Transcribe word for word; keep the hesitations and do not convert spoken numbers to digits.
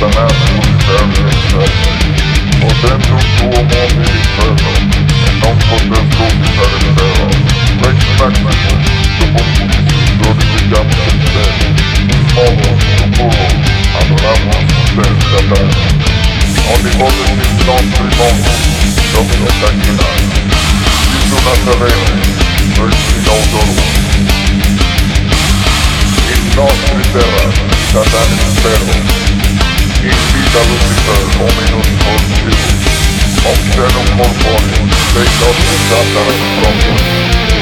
Satanás Lucifer himself, potendum tuum omni inferno, et non potest Lucifer impero, Rex Maximus, subunditis glorificamus te, in modo supuro adoramus te Satan, omnipotens nostri mondi, Domine Tangina, Isu Nazarene, Virgin Autorum, in nostri terras, Satan impero, in vita Lucifer, hominus corpus, obscenum corporeum, Dei nostri Satanas proprio,